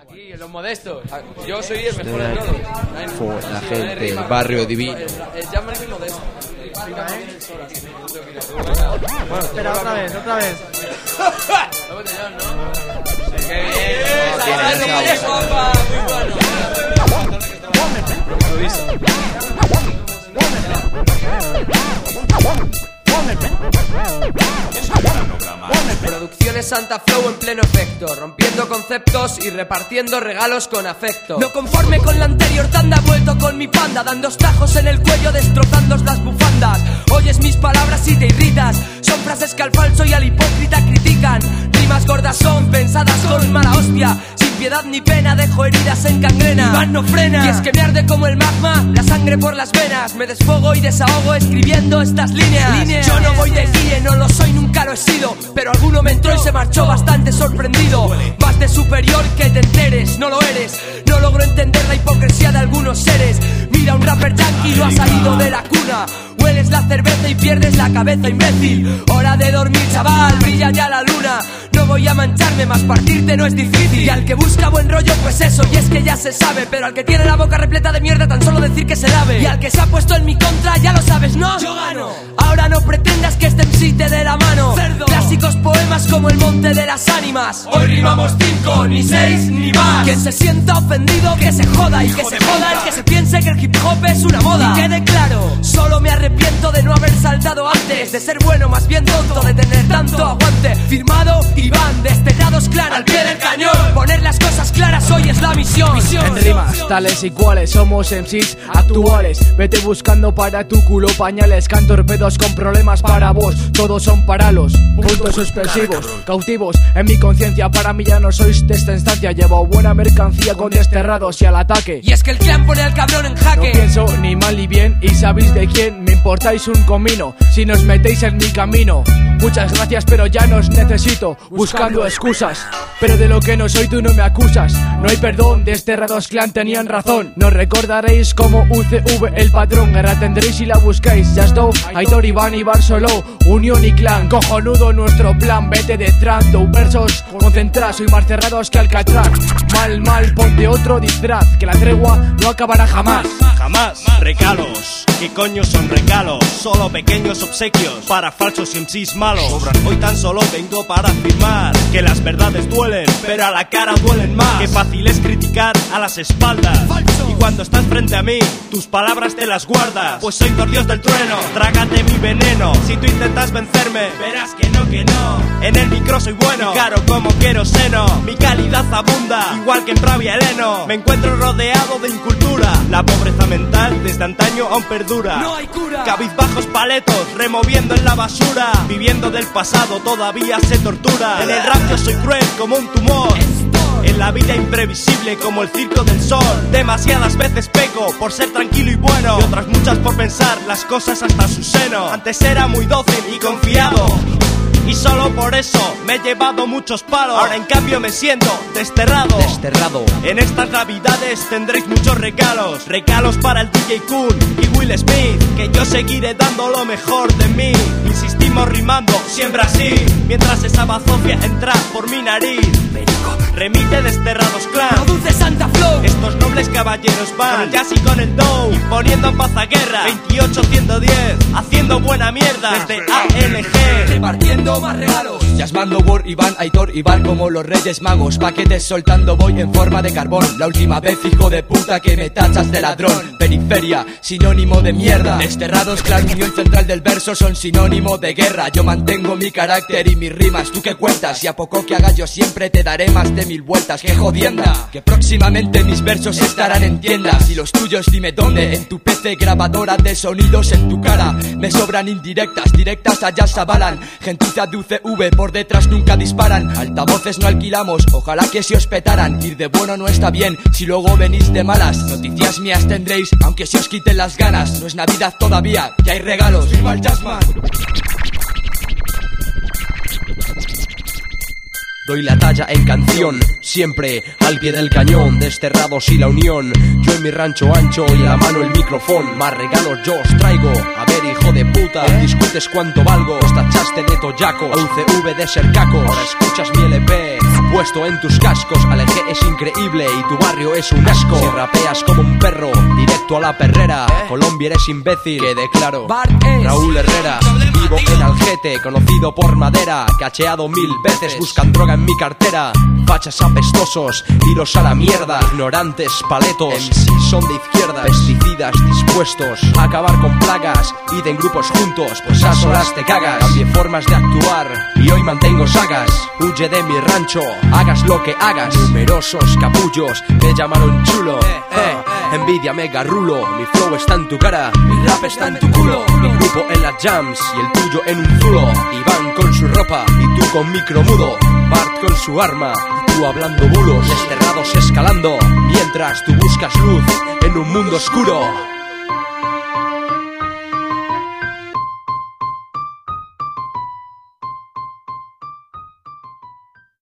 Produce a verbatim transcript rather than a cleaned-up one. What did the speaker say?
Aquí, los modestos. Yo soy el mejor de todos. Fue la gente, el barrio divino. Llámame el modesto. Bueno, espera, otra vez, otra vez. ¡Qué bien! Producciones Santa Flow en pleno efecto, rompiendo conceptos y repartiendo regalos con afecto. No conforme con la anterior tanda, vuelto con mi panda, dando tajos en el cuello, destrozando las bufandas. Oyes mis palabras y te irritas, son frases que al falso y al hipócrita critican. Rimas gordas son pensadas con mala hostia, sin piedad ni pena, dejo heridas en gangrena. Iván no frena, y es que me arde como el magma, la sangre por las venas. Me desfogo y desahogo escribiendo estas líneas. líneas. Yo no voy de guille, no lo soy, nunca lo he sido, pero alguno me entró y se marchó bastante sorprendido. Más de superior que te enteres, no lo eres. No logro entender la hipocresía de algunos seres. Mira, un rapper yankee lo ha salido de la cuna. Hueles la cerveza y pierdes la cabeza, imbécil. Hora de dormir, chaval, brilla ya la luna. No voy a mancharme, más partirte no es difícil. Y al que busca buen rollo, pues eso, y es que ya se sabe. Pero al que tiene la boca repleta de mierda, tan solo decir que se lave. Y al que se ha puesto en mi contra, ya lo sabes, ¿no? Yo gano. Ahora no pretendas que este M C te dé la mano. Cerdo. Clásicos poemas como el monte de las ánimas. Hoy rimamos cinco, ni seis, ni más. Quien se sienta ofendido, que se joda. Y que se joda el que se piense que el hip hop es una moda. Y quede claro, solo me arrepiento de no haber saltado antes, de ser bueno, más bien tonto, de tener tanto aguante. Firmado Iván, Desterrados Clan, al pie del cañón. Poner las cosas claras hoy es la misión. misión. En rimas tales y cuales somos M Cs actuales. Vete buscando para tu culo pañales. Can torpedos con problemas para vos, todos son paralos. Puntos suspensivos, cautivos en mi conciencia. Para mí ya no sois de esta instancia. Llevo buena mercancía con desterrados y al ataque. Y es que el clan pone al cabrón en jaque. No pienso ni mal ni bien y sabéis de quién me importáis un comino si nos metéis en mi camino. Muchas gracias pero ya no os necesito, buscando excusas. Pero de lo que no soy tú no me acusas. No hay perdón, Desterrados Clan tenían razón. Nos recordaréis como U C V el patrón. Guerra tendréis si la buscáis. Just Do, Aitor, Iván y Barceló, Unión y Clan. Cojonudo nuestro plan, vete detrás. Tu versos concentrados, soy más cerrados que Alcatraz. Mal, mal, ponte otro disfraz, que la tregua no acabará jamás. Jamás, regalos, ¿qué coño son regalos? Solo pequeños obsequios para falsos y M Cs malos. Hoy tan solo vengo para afirmar que las verdades duelen, pero a la cara duelen más. Qué fácil es criticar a las espaldas. Y cuando estás frente a mí, tus palabras te las guardas. Pues soy Thor, dios del trueno, trágate mi veneno. Si tú intentas vencerme, verás que no, que no. En el micro soy bueno, caro como queroseno. Mi calidad abunda, igual que en Pravia Heleno. Me encuentro rodeado de incultura. La pobreza mental desde antaño aún perdura. No hay cura. Cabizbajos paletos, removiendo en la basura. Viviendo del pasado todavía se tortura. En el rap yo soy cruel como un tumor. En la vida imprevisible como el circo del sol. Demasiadas veces peco por ser tranquilo y bueno, y otras muchas por pensar las cosas hasta su seno. Antes era muy dócil y confiado, y solo por eso me he llevado muchos palos. Ahora en cambio me siento desterrado. Desterrado. En estas navidades tendréis muchos regalos. Regalos para el D J Kun y Will Smith, que yo seguiré dando lo mejor de mí. Insistimos rimando, siempre así, mientras esa bazofia entra por mi nariz. Remite Desterrados Clan, produce Santa Flow. Estos nobles caballeros van con el jazz y con el dough, imponiendo paz a guerra. Veintiocho ciento diez, haciendo buena mierda desde A L G, repartiendo más regalos. Yasmando por Iván, Aitor, Iván como los Reyes Magos. Paquetes soltando voy en forma de carbón. La última vez, hijo de puta, que me tachas de ladrón. Periferia, sinónimo de mierda. Desterrados Clan, unión central del verso, son sinónimo de guerra. Yo mantengo mi carácter y mis rimas, ¿tú qué cuentas? Y a poco que haga yo siempre te daré más de mil vueltas. ¡Qué jodienda! Que próximamente mis versos estarán en tiendas. Y los tuyos dime dónde. En tu P C grabadora de sonidos en tu cara. Me sobran indirectas, directas allá se avalan. Gentuza de U C V por detrás nunca disparan. Altavoces no alquilamos, ojalá que se os petaran. Ir de bueno no está bien si luego venís de malas. Noticias mías tendréis, aunque se os quiten las ganas. No es Navidad todavía, ya hay regalos. ¡Viva el Jazzman! Doy la talla en canción, siempre al pie del cañón. Desterrados y la unión, yo en mi rancho ancho y a la mano el micrófono. Más regalos yo os traigo, a ver hijo de puta, discutes cuánto valgo. Os tachaste de toyacos, a U C V de ser cacos, ahora escuchas mi L P. puesto en tus cascos. Al eje es increíble y tu barrio es un asco. Si rapeas como un perro, directo a la perrera. Colombia eres imbécil, quede claro. Raúl Herrera, vivo en Algete, conocido por madera. Cacheado mil veces, buscan droga en mi cartera. Fachas apestosos, iros a la mierda. Ignorantes, paletos, M C son de izquierda. Pesticidas dispuestos a acabar con plagas. Y en grupos juntos, pues a solas te cagas. Cambié formas de actuar y hoy mantengo sagas. Huye de mi rancho, hagas lo que hagas. Numerosos capullos me llamaron chulo. eh, Envidia me garrulo, mi flow está en tu cara, mi rap está en tu culo. Mi grupo en las jams y el tuyo en un zulo. Iván con su ropa y tú con micro mudo. Bart con su arma y tú hablando bulos. Desterrados escalando mientras tú buscas luz en un mundo oscuro.